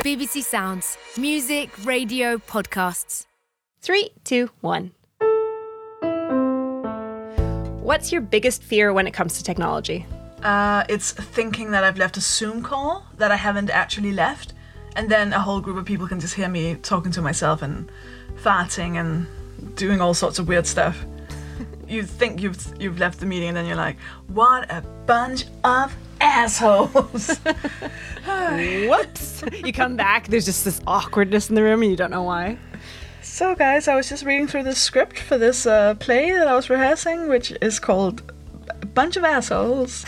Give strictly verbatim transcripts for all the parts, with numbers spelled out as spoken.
B B C Sounds. Music, radio, podcasts. Three, two, one. What's your biggest fear when it comes to technology? Uh, it's thinking that I've left a Zoom call that I haven't actually left, and then a whole group of people can just hear me talking to myself and farting and doing all sorts of weird stuff. You think you've you've left the meeting, and then you're like, what a bunch of assholes. Whoops. You come back, there's just this awkwardness in the room and you don't know why. So guys, I was just reading through the script for this uh, play that I was rehearsing, which is called A Bunch of Assholes.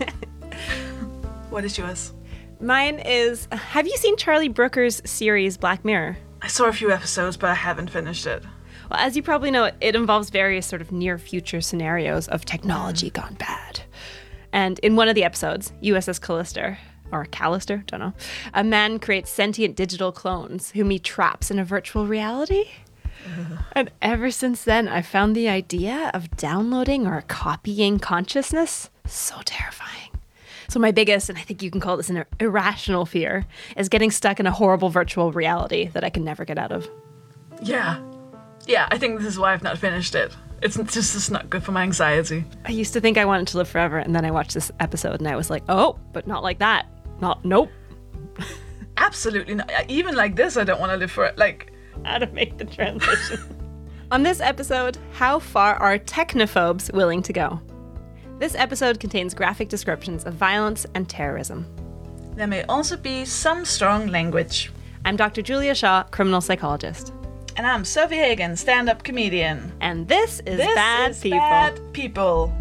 What is yours? Mine is, have you seen Charlie Brooker's series Black Mirror? I saw a few episodes, but I haven't finished it. Well, as you probably know, it involves various sort of near-future scenarios of technology gone bad. And in one of the episodes, U S S Callister, or Callister, don't know, a man creates sentient digital clones whom he traps in a virtual reality. Ugh. And ever since then, I've found the idea of downloading or copying consciousness so terrifying. So my biggest, and I think you can call this an irrational fear, is getting stuck in a horrible virtual reality that I can never get out of. Yeah. Yeah, I think this is why I've not finished it. It's just it's not good for my anxiety. I used to think I wanted to live forever, and then I watched this episode and I was like, oh, but not like that. Not, nope. Absolutely not. Even like this, I don't want to live for it. Like, how to make the transition. On this episode, how far are technophobes willing to go? This episode contains graphic descriptions of violence and terrorism. There may also be some strong language. I'm Doctor Julia Shaw, criminal psychologist. And I'm Sophie Hagen, stand-up comedian. And this is this Bad is People. Bad People.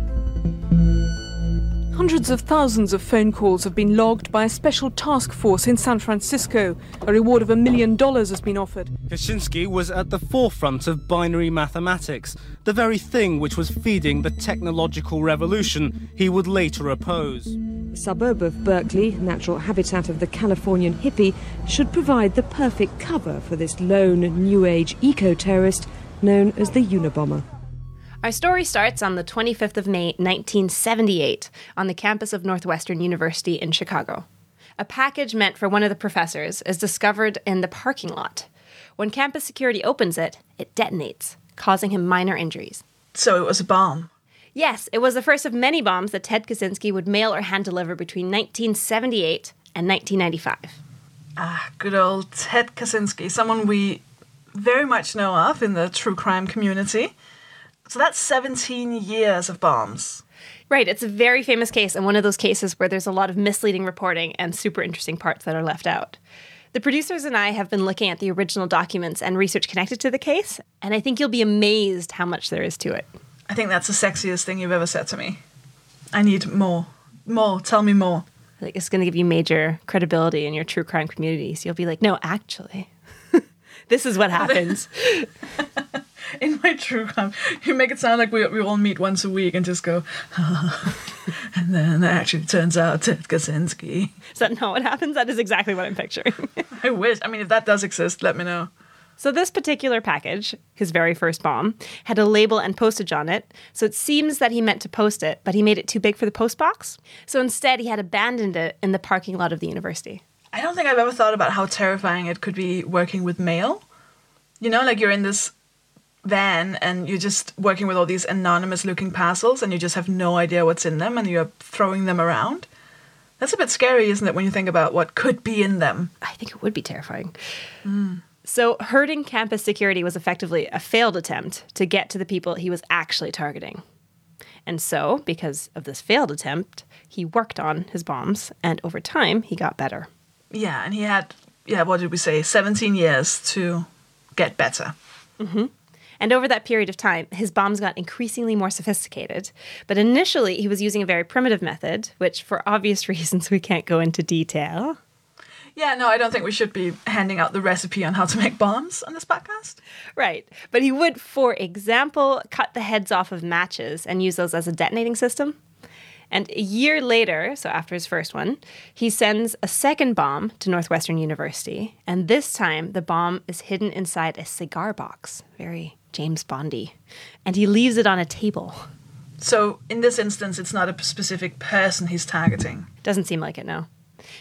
Hundreds of thousands of phone calls have been logged by a special task force in San Francisco. A reward of a million dollars has been offered. Kaczynski was at the forefront of binary mathematics, the very thing which was feeding the technological revolution he would later oppose. The suburb of Berkeley, natural habitat of the Californian hippie, should provide the perfect cover for this lone New Age eco-terrorist known as the Unabomber. Our story starts on the twenty-fifth of May, nineteen seventy-eight, on the campus of Northwestern University in Chicago. A package meant for one of the professors is discovered in the parking lot. When campus security opens it, it detonates, causing him minor injuries. So it was a bomb? Yes, it was the first of many bombs that Ted Kaczynski would mail or hand deliver between nineteen seventy-eight and nineteen ninety-five. Ah, good old Ted Kaczynski, someone we very much know of in the true crime community. So that's seventeen years of bombs. Right, it's a very famous case, and one of those cases where there's a lot of misleading reporting and super interesting parts that are left out. The producers and I have been looking at the original documents and research connected to the case, and I think you'll be amazed how much there is to it. I think that's the sexiest thing you've ever said to me. I need more. More. Tell me more. I think it's going to give you major credibility in your true crime community, so you'll be like, no, actually, this is what happens. In my true crime, you make it sound like we we all meet once a week and just go, oh. And then it actually turns out Ted Kaczynski. Is that not what happens? That is exactly what I'm picturing. I wish. I mean, if that does exist, let me know. So this particular package, his very first bomb, had a label and postage on it. So it seems that he meant to post it, but he made it too big for the post box. So instead, he had abandoned it in the parking lot of the university. I don't think I've ever thought about how terrifying it could be working with mail. You know, like you're in this van and you're just working with all these anonymous looking parcels and you just have no idea what's in them and you're throwing them around. That's a bit scary, isn't it, when you think about what could be in them? I think it would be terrifying. Mm. So hurting campus security was effectively a failed attempt to get to the people he was actually targeting. And so, because of this failed attempt, he worked on his bombs, and over time, he got better. Yeah, and he had, yeah, what did we say, seventeen years to get better. Mm-hmm. And over that period of time, his bombs got increasingly more sophisticated. But initially, he was using a very primitive method, which for obvious reasons we can't go into detail. Yeah, no, I don't think we should be handing out the recipe on how to make bombs on this podcast. Right. But he would, for example, cut the heads off of matches and use those as a detonating system. And a year later, so after his first one, he sends a second bomb to Northwestern University. And this time, the bomb is hidden inside a cigar box. Very James Bondy. And he leaves it on a table. So in this instance, it's not a specific person he's targeting. Doesn't seem like it, no.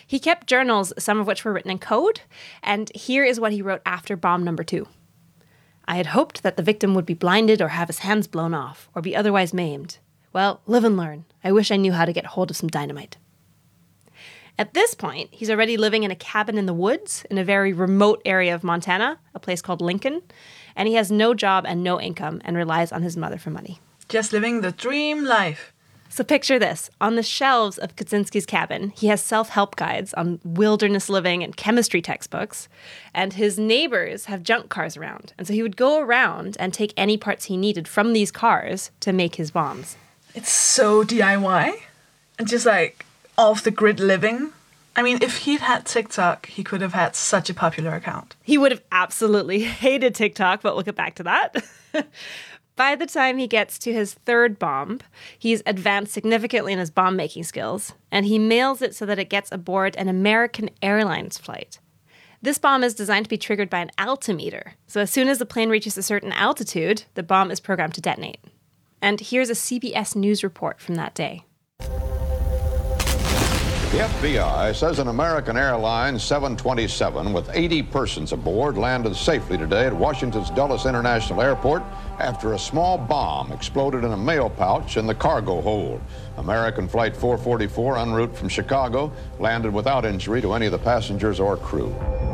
He kept journals, some of which were written in code, and here is what he wrote after bomb number two. I had hoped that the victim would be blinded or have his hands blown off, or be otherwise maimed. Well, live and learn. I wish I knew how to get hold of some dynamite. At this point, he's already living in a cabin in the woods in a very remote area of Montana, a place called Lincoln, and he has no job and no income and relies on his mother for money. Just living the dream life. So picture this. On the shelves of Kaczynski's cabin, he has self-help guides on wilderness living and chemistry textbooks, and his neighbors have junk cars around. And so he would go around and take any parts he needed from these cars to make his bombs. It's so D I Y and just like off-the-grid living. I mean, if he'd had TikTok, he could have had such a popular account. He would have absolutely hated TikTok, but we'll get back to that. By the time he gets to his third bomb, he's advanced significantly in his bomb-making skills, and he mails it so that it gets aboard an American Airlines flight. This bomb is designed to be triggered by an altimeter, so as soon as the plane reaches a certain altitude, the bomb is programmed to detonate. And here's a C B S News report from that day. The F B I says an American Airlines seven twenty-seven with eighty persons aboard landed safely today at Washington's Dulles International Airport after a small bomb exploded in a mail pouch in the cargo hold. American Flight four forty-four en route from Chicago landed without injury to any of the passengers or crew.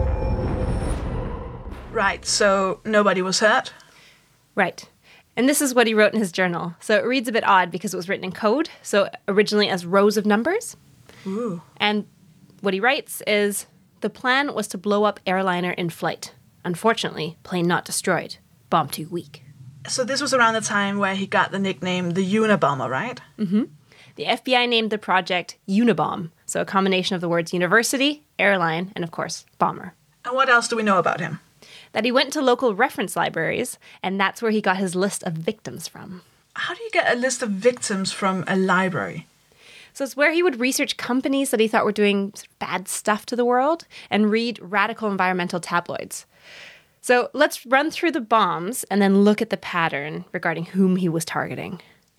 Right, so nobody was hurt? Right. And this is what he wrote in his journal. So it reads a bit odd because it was written in code, so originally as rows of numbers. Ooh. And what he writes is, the plan was to blow up airliner in flight. Unfortunately, plane not destroyed. Bomb too weak. So this was around the time where he got the nickname the Unabomber, right? Mm-hmm. The F B I named the project Unabomb, so a combination of the words university, airline, and of course, bomber. And what else do we know about him? That he went to local reference libraries, and that's where he got his list of victims from. How do you get a list of victims from a library? So it's where he would research companies that he thought were doing bad stuff to the world and read radical environmental tabloids. So let's run through the bombs and then look at the pattern regarding whom he was targeting.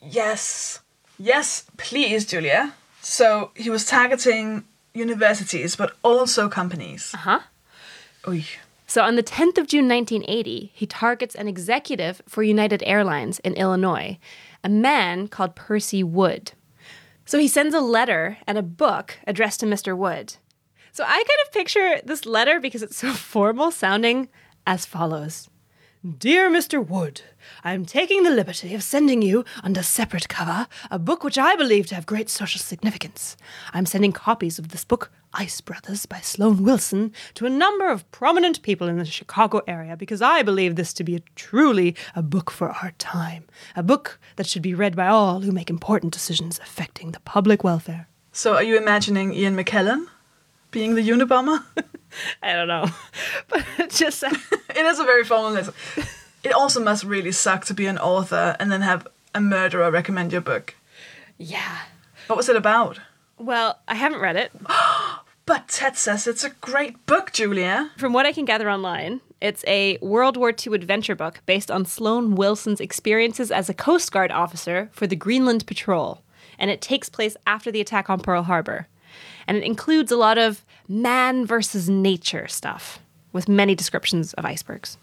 Yes. Yes, please, Julia. So he was targeting universities, but also companies. Uh-huh. Oy. So on the tenth of June nineteen eighty, he targets an executive for United Airlines in Illinois, a man called Percy Wood. So he sends a letter and a book addressed to Mister Wood. So I kind of picture this letter, because it's so formal sounding, as follows. Dear Mister Wood, I am taking the liberty of sending you, under separate cover, a book which I believe to have great social significance. I'm sending copies of this book, Ice Brothers by Sloan Wilson, to a number of prominent people in the Chicago area because I believe this to be a, truly a book for our time. A book that should be read by all who make important decisions affecting the public welfare. So are you imagining Ian McKellen being the Unabomber? I don't know. But it just... It is a very formal list. It also must really suck to be an author and then have a murderer recommend your book. Yeah. What was it about? Well, I haven't read it. But Ted says it's a great book, Julia. From what I can gather online, it's a World War Two adventure book based on Sloan Wilson's experiences as a Coast Guard officer for the Greenland Patrol. And it takes place after the attack on Pearl Harbor. And it includes a lot of man versus nature stuff, with many descriptions of icebergs.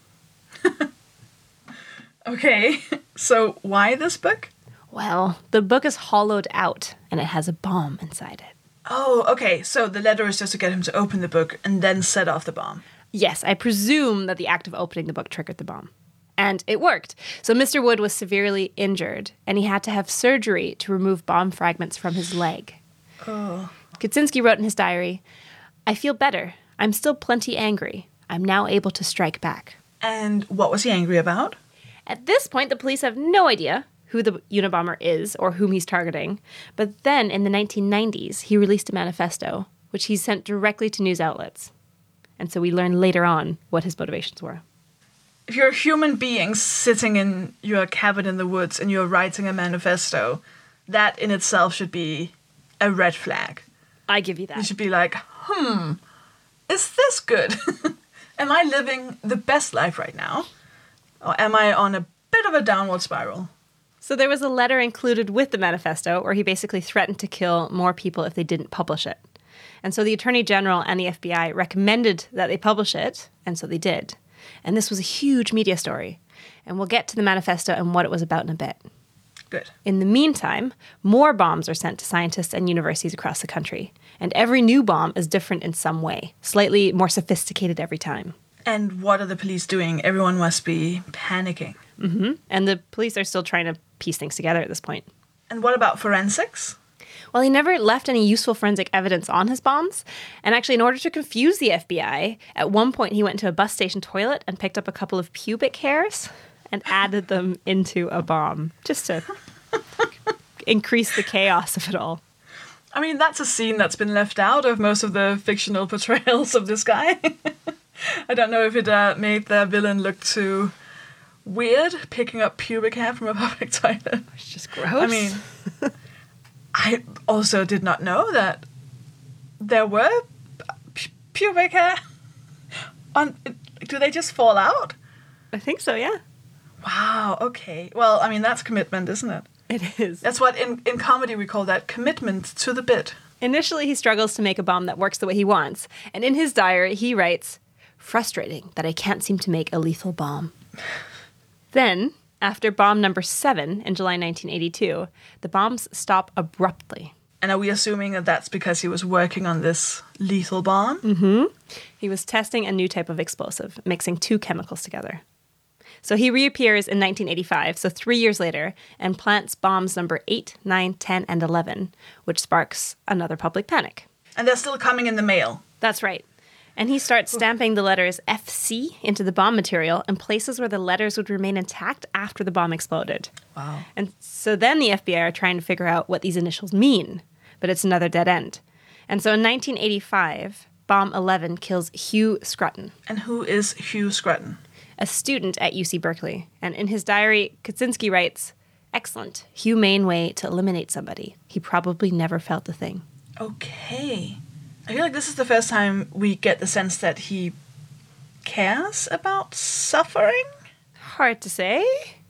Okay, so why this book? Well, the book is hollowed out, and it has a bomb inside it. Oh, okay, so the letter is just to get him to open the book and then set off the bomb. Yes, I presume that the act of opening the book triggered the bomb. And it worked. So Mister Wood was severely injured, and he had to have surgery to remove bomb fragments from his leg. Oh. Kaczynski wrote in his diary, I feel better. I'm still plenty angry. I'm now able to strike back. And what was he angry about? At this point, the police have no idea who the Unabomber is or whom he's targeting. But then, in the nineteen nineties, he released a manifesto, which he sent directly to news outlets. And so we learn later on what his motivations were. If you're a human being sitting in your cabin in the woods and you're writing a manifesto, that in itself should be a red flag. I give you that. You should be like, hmm, is this good? Am I living the best life right now? Or am I on a bit of a downward spiral? So there was a letter included with the manifesto where he basically threatened to kill more people if they didn't publish it. And so the Attorney General and the F B I recommended that they publish it, and so they did. And this was a huge media story. And we'll get to the manifesto and what it was about in a bit. Good. In the meantime, more bombs are sent to scientists and universities across the country. And every new bomb is different in some way, slightly more sophisticated every time. And what are the police doing? Everyone must be panicking. Mm-hmm. And the police are still trying to piece things together at this point. And what about forensics? Well, he never left any useful forensic evidence on his bombs. And actually, in order to confuse the F B I, at one point he went into a bus station toilet and picked up a couple of pubic hairs and added them into a bomb, just to increase the chaos of it all. I mean, that's a scene that's been left out of most of the fictional portrayals of this guy. I don't know if it uh, made the villain look too weird, picking up pubic hair from a public toilet. It's just gross. I mean, I also did not know that there were pu- pubic hair on. Do they just fall out? I think so, yeah. Wow, okay. Well, I mean, that's commitment, isn't it? It is. That's what in, in comedy we call that commitment to the bit. Initially, he struggles to make a bomb that works the way he wants. And in his diary, he writes, "Frustrating that I can't seem to make a lethal bomb." Then, after bomb number seven in July nineteen eighty-two, the bombs stop abruptly. And are we assuming that that's because he was working on this lethal bomb? Mm-hmm. He was testing a new type of explosive, mixing two chemicals together. So he reappears in nineteen eighty-five, so three years later, and plants bombs number eight, nine, ten, and eleven, which sparks another public panic. And they're still coming in the mail. That's right. And he starts stamping the letters F C into the bomb material in places where the letters would remain intact after the bomb exploded. Wow. And so then the F B I are trying to figure out what these initials mean, but it's another dead end. And so in nineteen eighty-five, bomb eleven kills Hugh Scruton, And who is Hugh Scruton? a student at U C Berkeley. And in his diary, Kaczynski writes, "Excellent, humane way to eliminate somebody. He probably never felt a thing." Okay. I feel like this is the first time we get the sense that he cares about suffering. Hard to say.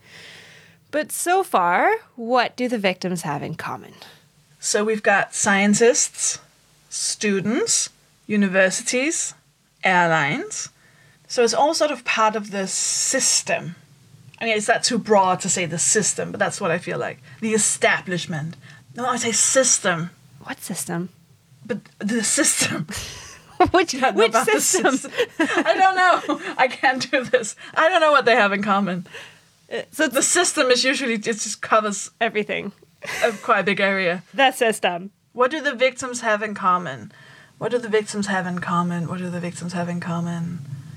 But so far, what do the victims have in common? So we've got scientists, students, universities, airlines. So it's all sort of part of the system. I mean, is that too broad to say the system? But that's what I feel like. The establishment. No, I say system. What system? But the system. which I don't know which about the system? system. I don't know. I can't do this. I don't know what they have in common. So The system is usually, it just covers everything. a quite a big area. The system. What do the victims have in common? What do the victims have in common? What do the victims have in common?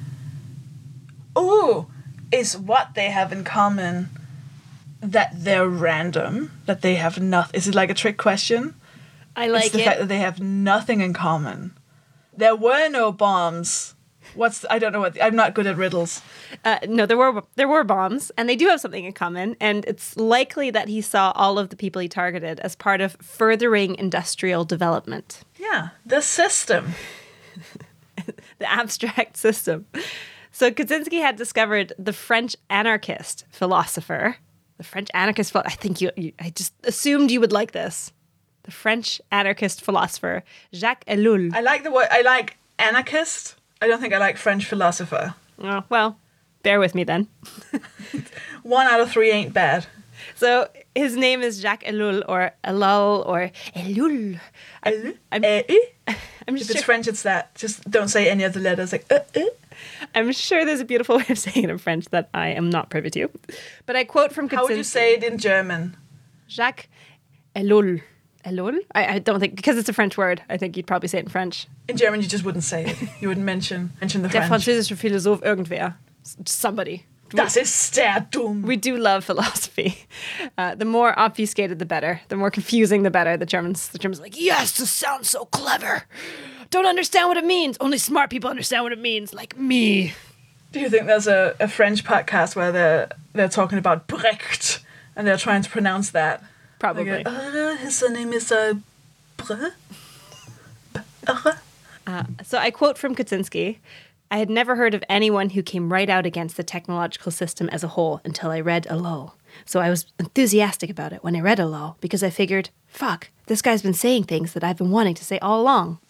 Ooh, is what they have in common that they're random, that they have nothing. Is it like a trick question? I like it's the it. fact that they have nothing in common. There were no bombs. What's the, I don't know what the, I'm not good at riddles. Uh, no, there were there were bombs, and they do have something in common. And it's likely that he saw all of the people he targeted as part of furthering industrial development, Yeah, the system. the abstract system. So Kaczynski had discovered the French anarchist philosopher, the French anarchist. Ph- I think you, you. I just assumed you would like this. The French anarchist philosopher Jacques Ellul. I like the word. I like anarchist. I don't think I like French philosopher. Oh, well, bear with me then. One out of three ain't bad. So his name is Jacques Ellul, or Ellul, or Ellul. I, I'm, Eh, eh? I'm If sure, it's French, it's that. Just don't say any of the letters. Like, uh, uh. I'm sure there's a beautiful way of saying it in French that I am not privy to. But I quote from Kaczynski. How would you say it in German? Jacques Ellul. Ellul? I, I don't think, because it's a French word, I think you'd probably say it in French. In German, you just wouldn't say it. You wouldn't mention mention the Der French. französische Philosoph irgendwer. S- Somebody. Das ist der dumm. We do love philosophy. Uh, the more obfuscated, the better. The more confusing, the better. The Germans, the Germans are like, yes, this sounds so clever. Don't understand what it means. Only smart people understand what it means, like me. Do you think there's a, a French podcast where they're they're talking about Brecht and they're trying to pronounce that? Probably. They go, uh, his name is uh, Bre? Bre? Uh, so I quote from Kaczynski, "I had never heard of anyone who came right out against the technological system as a whole until I read Ellul. So I was enthusiastic about it when I read Ellul because I figured, fuck, this guy's been saying things that I've been wanting to say all along."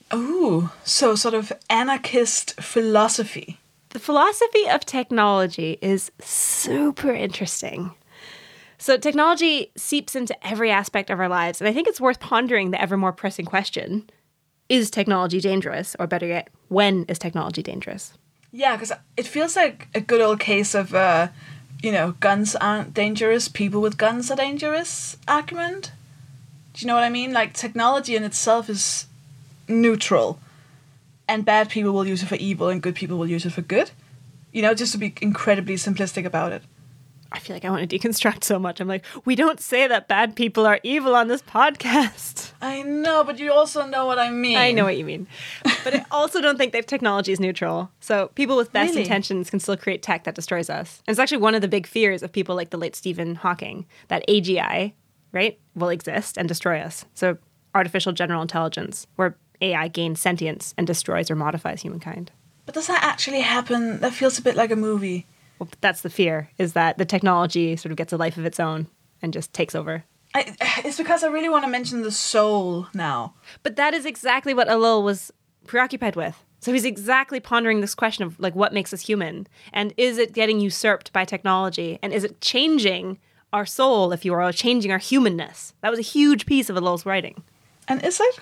Ooh, so sort of anarchist philosophy. The philosophy of technology is super interesting. So technology seeps into every aspect of our lives, and I think it's worth pondering the ever more pressing question, is technology dangerous? Or better yet, when is technology dangerous? Yeah, because it feels like a good old case of, uh, you know, guns aren't dangerous, people with guns are dangerous argument. Do you know what I mean? Like, technology in itself is neutral, and bad people will use it for evil and good people will use it for good. You know, just to be incredibly simplistic about it. I feel like I want to deconstruct so much. I'm like, we don't say that bad people are evil on this podcast. I know, but you also know what I mean. I know what you mean. But I also don't think that technology is neutral. So people with best Really? intentions can still create tech that destroys us. And it's actually one of the big fears of people like the late Stephen Hawking, that A G I, right, will exist and destroy us. So artificial general intelligence, where A I gains sentience and destroys or modifies humankind. But does that actually happen? That feels a bit like a movie. Well, that's the fear, is that the technology sort of gets a life of its own and just takes over. I, it's because I really want to mention the soul now. But that is exactly what Ellul was preoccupied with. So he's exactly pondering this question of, like, what makes us human? And is it getting usurped by technology? And is it changing our soul, if you will, or changing our humanness? That was a huge piece of Ellul's writing. And is it?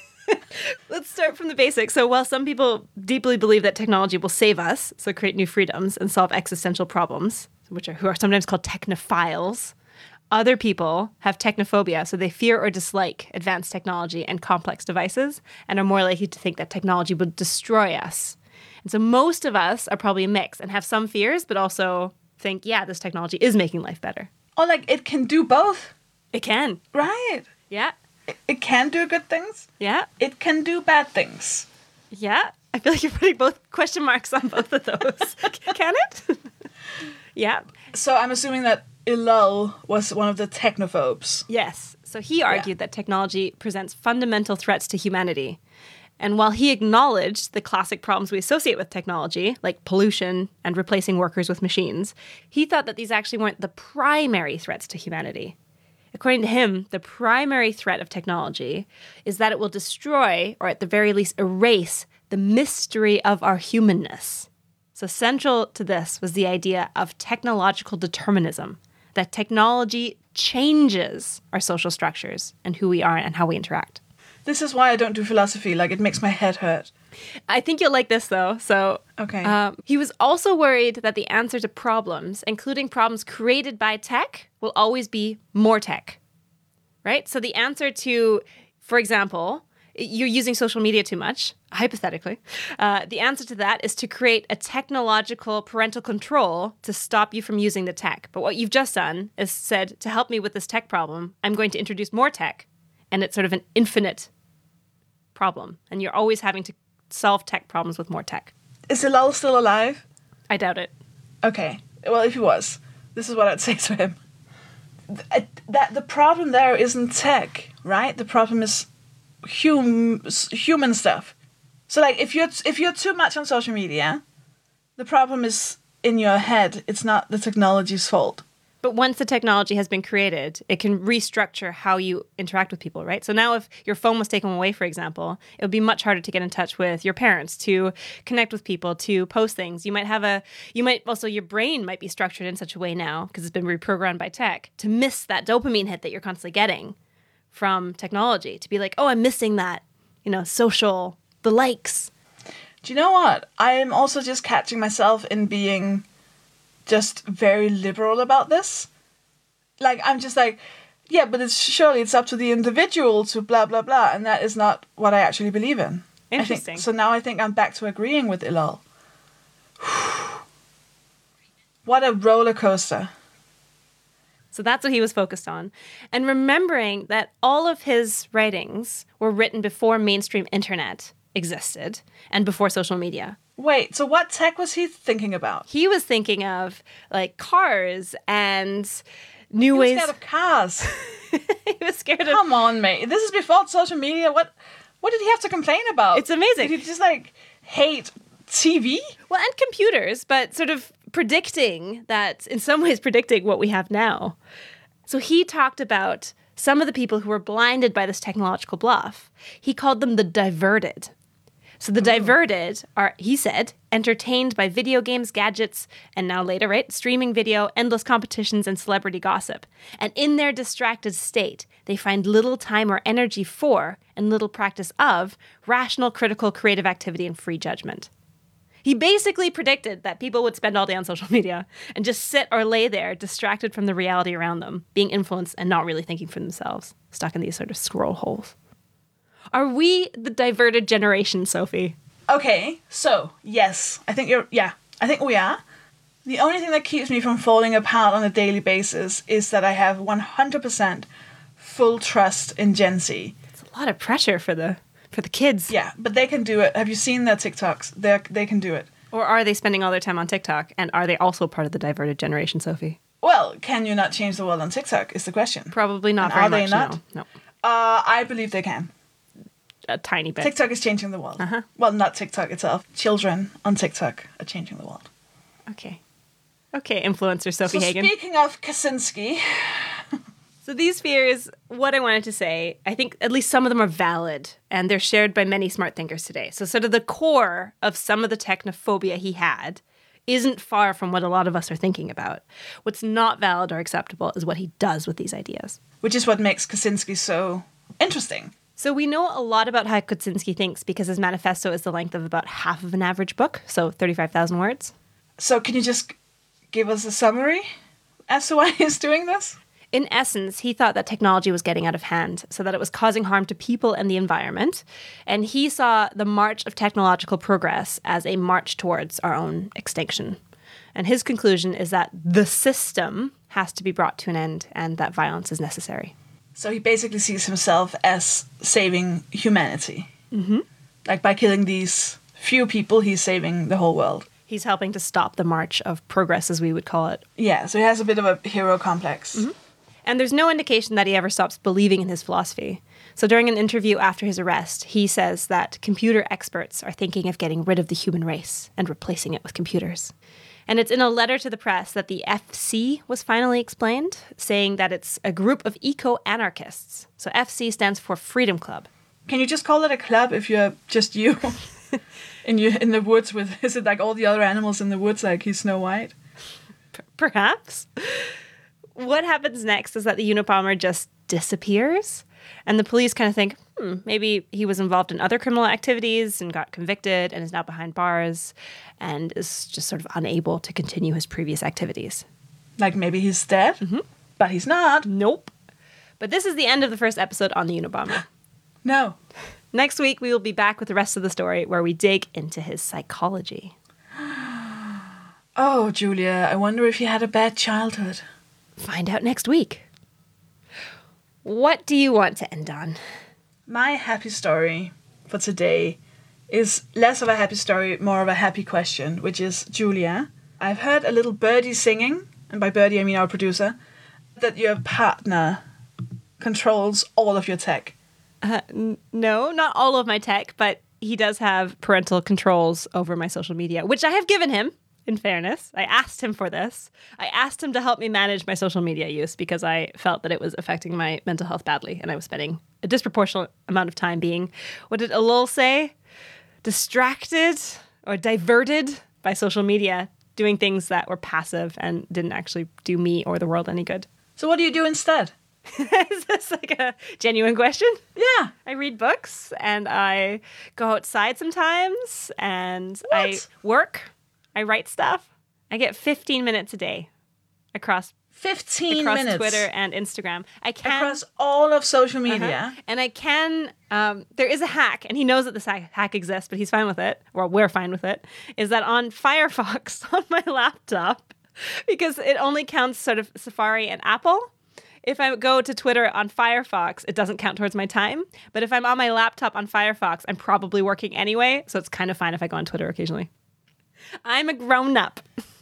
Let's start from the basics. So while some people deeply believe that technology will save us, so create new freedoms and solve existential problems, which are who are sometimes called technophiles, other people have technophobia, so they fear or dislike advanced technology and complex devices and are more likely to think that technology will destroy us. And so most of us are probably a mix and have some fears, but also think, yeah, this technology is making life better. Or like it can do both. It can. Right. Yeah. It, it can do good things. Yeah. It can do bad things. Yeah. I feel like you're putting both question marks on both of those. Can it? Yeah. So I'm assuming that Ellul was one of the technophobes. Yes. So he argued yeah. that technology presents fundamental threats to humanity. And while he acknowledged the classic problems we associate with technology, like pollution and replacing workers with machines, he thought that these actually weren't the primary threats to humanity. According to him, the primary threat of technology is that it will destroy, or at the very least erase, the mystery of our humanness. So central to this was the idea of technological determinism, that technology changes our social structures and who we are and how we interact. This is why I don't do philosophy. Like, it makes my head hurt. I think you'll like this, though. So, okay. Um, he was also worried that the answer to problems, including problems created by tech, will always be more tech, right? So the answer to, for example, you're using social media too much, hypothetically. Uh, the answer to that is to create a technological parental control to stop you from using the tech. But what you've just done is said, to help me with this tech problem, I'm going to introduce more tech. And it's sort of an infinite problem. And you're always having to solve tech problems with more tech. Is Ellul still alive? I doubt it. Okay. Well, if he was, this is what I'd say to him. Th- that the problem there isn't tech, right? The problem is hum- human stuff. So, like, if you're if you're too much on social media, the problem is in your head. It's not the technology's fault. But once the technology has been created, it can restructure how you interact with people, right? So now if your phone was taken away, for example, it would be much harder to get in touch with your parents, to connect with people, to post things. You might have a, you might also, your brain might be structured in such a way now, because it's been reprogrammed by tech, to miss that dopamine hit that you're constantly getting from technology. To be like, oh, I'm missing that, you know, social, the likes. Do you know what? I am also just catching myself in being just very liberal about this. Like, I'm just like, yeah, but it's surely it's up to the individual to blah, blah, blah. And that is not what I actually believe in. Interesting. I think, so now I think I'm back to agreeing with Ellul. What a roller coaster. So that's what he was focused on. And remembering that all of his writings were written before mainstream internet existed and before social media. Wait, so what tech was he thinking about? He was thinking of, like, cars and new he ways. He was scared of cars. He was scared of... Come on, mate. This is before social media. What What did he have to complain about? It's amazing. Did he just, like, hate T V? Well, and computers, but sort of predicting that, in some ways predicting what we have now. So he talked about some of the people who were blinded by this technological bluff, he called them the diverted. So the diverted are, he said, entertained by video games, gadgets, and now later, right, streaming video, endless competitions, and celebrity gossip. And in their distracted state, they find little time or energy for, and little practice of, rational, critical, creative activity and free judgment. He basically predicted that people would spend all day on social media and just sit or lay there, distracted from the reality around them, being influenced and not really thinking for themselves, stuck in these sort of scroll holes. Are we the diverted generation, Sophie? Okay, so, yes. I think you're, yeah, I think we are. The only thing that keeps me from falling apart on a daily basis is that I have one hundred percent full trust in Gen Z. It's a lot of pressure for the for the kids. Yeah, but they can do it. Have you seen their TikToks? They they can do it. Or are they spending all their time on TikTok? And are they also part of the diverted generation, Sophie? Well, can you not change the world on TikTok is the question. Probably not And very are they much, not? no. no. Uh, I believe they can. A tiny bit. TikTok is changing the world. Uh-huh. Well, not TikTok itself. Children on TikTok are changing the world. Okay. Okay, influencer Sophie So Hagen. speaking of Kaczynski, So these fears, what I wanted to say, I think at least some of them are valid, and they're shared by many smart thinkers today. So sort of the core of some of the technophobia he had isn't far from what a lot of us are thinking about. What's not valid or acceptable is what he does with these ideas. which is what makes Kaczynski so interesting. So we know a lot about how Kaczynski thinks because his manifesto is the length of about half of an average book, so thirty-five thousand words. So can you just give us a summary as to why he's doing this? In essence, he thought that technology was getting out of hand, so that it was causing harm to people and the environment. And he saw the march of technological progress as a march towards our own extinction. And his conclusion is that the system has to be brought to an end and that violence is necessary. So he basically sees himself as saving humanity. Mm-hmm. Like by killing these few people, he's saving the whole world. He's helping to stop the march of progress, as we would call it. Yeah, so he has a bit of a hero complex. Mm-hmm. And there's no indication that he ever stops believing in his philosophy. So during an interview after his arrest, he says that computer experts are thinking of getting rid of the human race and replacing it with computers. And it's in a letter to the press that the F C was finally explained, saying that it's a group of eco-anarchists. So F C stands for Freedom Club. Can you just call it a club if you're just you in you in the woods with, is it like all the other animals in the woods, like he's Snow White? P- perhaps. What happens next is that the Unabomber just disappears. And the police kind of think, hmm, maybe he was involved in other criminal activities and got convicted and is now behind bars and is just sort of unable to continue his previous activities. Like maybe he's dead, Mm-hmm. but he's not. Nope. But this is the end of the first episode on the Unabomber. No. Next week, we will be back with the rest of the story where we dig into his psychology. Oh, Julia, I wonder if he had a bad childhood. Find out next week. What do you want to end on? My happy story for today is less of a happy story, more of a happy question, which is, Julia, I've heard a little birdie singing, and by birdie I mean our producer, that your partner controls all of your tech. Uh, n- no, not all of my tech, but he does have parental controls over my social media, which I have given him, in fairness. I asked him for this. I asked him to help me manage my social media use because I felt that it was affecting my mental health badly, and I was spending a disproportionate amount of time being, what did Alul say? Distracted or diverted by social media, doing things that were passive and didn't actually do me or the world any good. So what do you do instead? Is this like a genuine question? Yeah. I read books and I go outside sometimes and What? I work. I write stuff. I get fifteen minutes a day across fifteen across minutes. Twitter and Instagram. I can Across all of social media. Uh-huh. And I can, um, there is a hack, and he knows that this hack, hack exists, but he's fine with it, or we're fine with it, is that on Firefox on my laptop, because it only counts sort of Safari and Apple, if I go to Twitter on Firefox, it doesn't count towards my time. But if I'm on my laptop on Firefox, I'm probably working anyway, so it's kind of fine if I go on Twitter occasionally. I'm a grown-up.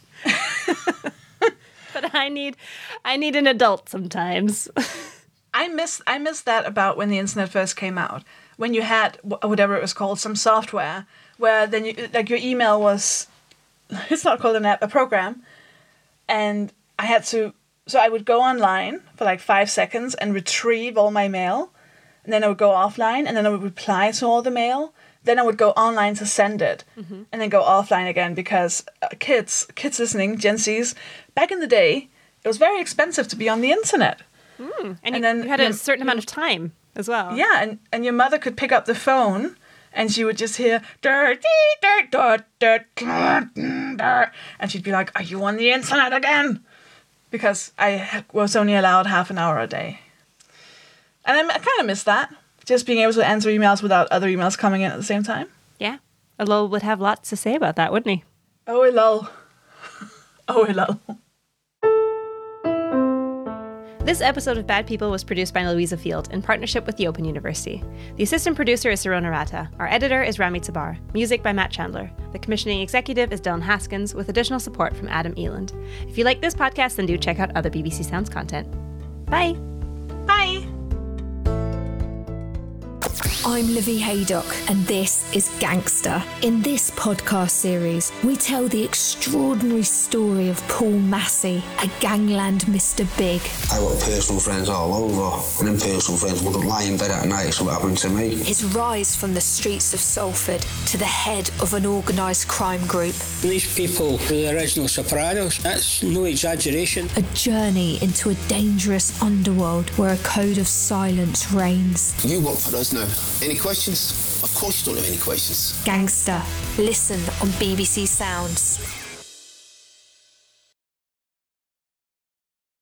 But I need I need an adult sometimes. I miss I miss that about when the internet first came out. When you had wh- whatever it was called, some software where then you like your email was, it's not called an app, a program, and I had to So I would go online for like five seconds and retrieve all my mail. And then I would go offline and then I would reply to all the mail. Then I would go online to send it mm-hmm. and then go offline again because uh, kids, kids listening, Gen Zs, back in the day, it was very expensive to be on the internet. Mm. And, and you, then you had a certain amount of time as well. Yeah, and, and your mother could pick up the phone and she would just hear, dur, dee, dur, dur, dur, dur, dur, and she'd be like, are you on the internet again? Because I was only allowed half an hour a day. And I, I kind of miss that. Just being able to answer emails without other emails coming in at the same time. Yeah. Alol would have lots to say about that, wouldn't he? Oh, Alol. Oh, Alol. This episode of Bad People was produced by Louisa Field in partnership with the Open University. The assistant producer is Sarona Rata. Our editor is Rami Tabar. Music by Matt Chandler. The commissioning executive is Dylan Haskins, with additional support from Adam Eland. If you like this podcast, then do check out other B B C Sounds content. Bye. Bye. I'm Livy Haydock, and this is Gangster. In this podcast series, we tell the extraordinary story of Paul Massey, a gangland Mister Big. I got personal friends all over, and them personal friends wouldn't lie in bed at night, so what happened to me? His rise from the streets of Salford to the head of an organised crime group. These people were the original Sopranos, that's no exaggeration. A journey into a dangerous underworld where a code of silence reigns. You work for us now. Any questions? Of course you don't have any questions. Gangster. Listen on B B C Sounds.